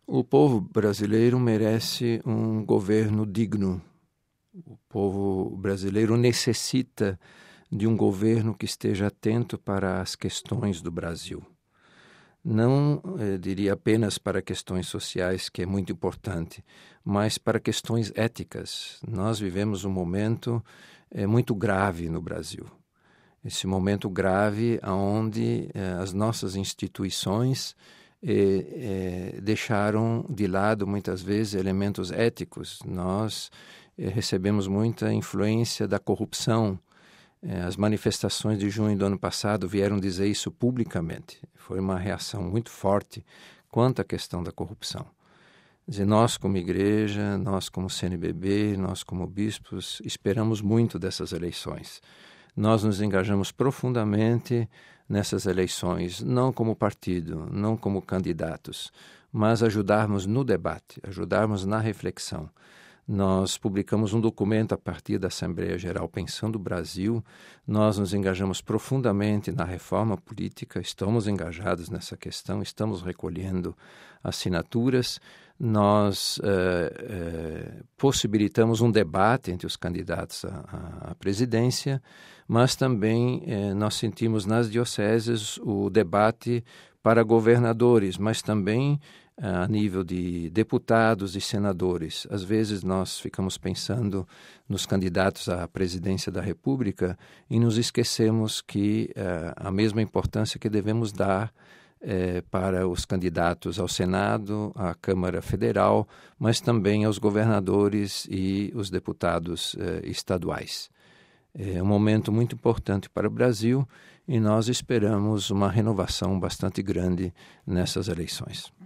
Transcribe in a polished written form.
O povo brasileiro merece um governo digno. O povo brasileiro necessita de um governo que esteja atento para as questões do Brasil. Não diria apenas para questões sociais, que é muito importante, mas para questões éticas. Nós vivemos um momento muito grave no Brasil. Esse momento grave onde as nossas instituições deixaram de lado muitas vezes elementos éticos. Nós recebemos muita influência da corrupção. As manifestações de junho do ano passado vieram dizer isso publicamente. Foi uma reação muito forte quanto à questão da corrupção. Nós como igreja, nós como CNBB, nós como bispos, esperamos muito dessas eleições. Nós nos engajamos profundamente nessas eleições, não como partido, não como candidatos, mas ajudarmos no debate, ajudarmos na reflexão. Nós publicamos um documento a partir da Assembleia Geral Pensando o Brasil. Nós nos engajamos profundamente na reforma política, estamos engajados nessa questão, estamos recolhendo assinaturas. Nós possibilitamos um debate entre os candidatos à presidência, mas também nós sentimos nas dioceses o debate para governadores, mas também a nível de deputados e senadores. Às vezes nós ficamos pensando nos candidatos à presidência da República e nos esquecemos que a mesma importância que devemos dar para os candidatos ao Senado, à Câmara Federal, mas também aos governadores e os deputados estaduais. É um momento muito importante para o Brasil e nós esperamos uma renovação bastante grande nessas eleições.